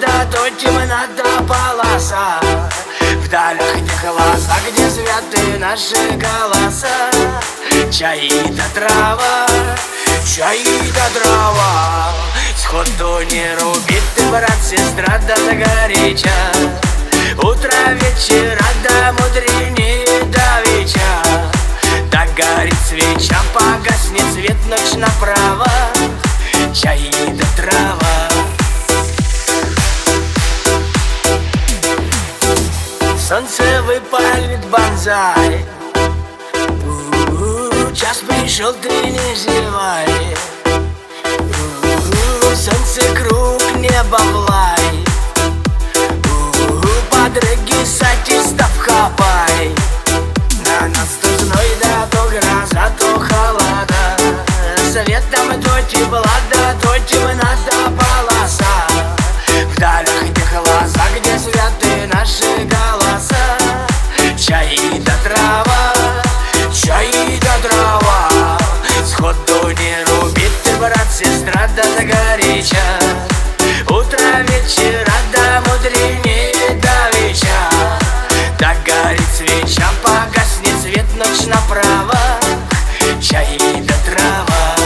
да то темна да полоса. В далях этих глазах, где святы наши голоса. Чай да трава, чай да дрова. Сходу не рубит ты, брат, сестра, да загоряча. Утро вечера, да мудренее давеча. Да горит свеча, погаснет свет, ночь направо. Чай да трава. Солнце выпалит банзай. Час пришел, ты не зевай. Солнце круг, небо влай. Подруги сатистов хапай. На нас то зной, да то гроза, то холода. Светом то тепла, да то темна, да полоса. В далях этих глазах, где святы наши голоса. Чай да трава, чай да дрова. Сходу не рубит ты, брат, сестра, да загоряча. Утро вечера, да мудренее давеча. Да горит свеча, погаснет свет, ночь направо. Чай да трава.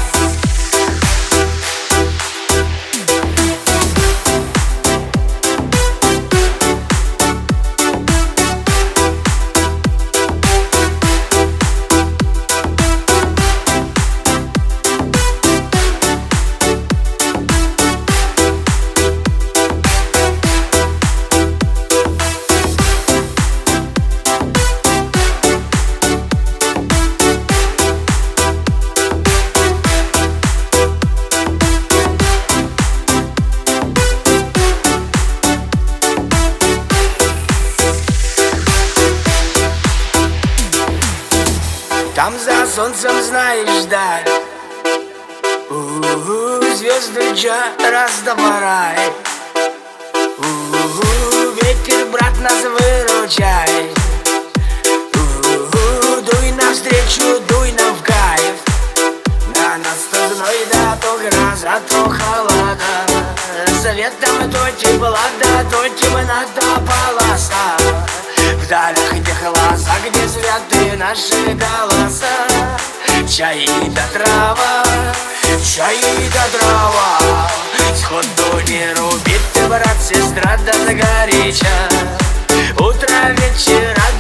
Там за солнцем, знаешь, даль. Звезды раздавай. Ветер, брат, нас выручай. Дуй навстречу, дуй нам в кайф. На нас то зной, да то гроза, то холода. Светом то тепла, да то темна, да полоса. В далях этих глазах, где святы наши голоса. Чай да трава, чай да дрова. Сходу не рубит ты, брат, сестра, да загоряча. Утро вечера,